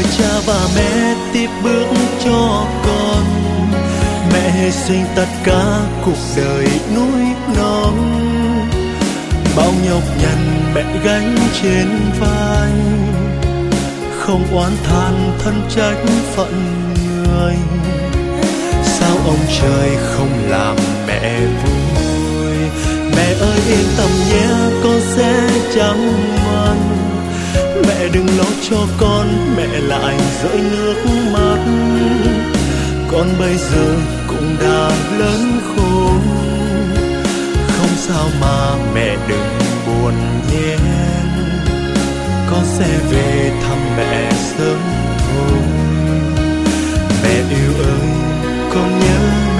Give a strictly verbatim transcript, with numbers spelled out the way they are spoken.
đời cha và mẹ tiếp bước cho con. Mẹ hy sinh tất cả cuộc đời nuôi non, bao nhọc nhằn mẹ gánh trên vai, không oán than thân trách phận người. Sao ông trời không làm mẹ vui? Mẹ ơi yên tâm nhé, con sẽ chẳng ngoan. Mẹ đừng lo cho con, mẹ lại rơi nước mắt. Con bây giờ cũng đã lớn khôn, không sao mà mẹ đừng buồn nhé. Con sẽ về thăm mẹ sớm thôi. Mẹ yêu ơi, con nhớ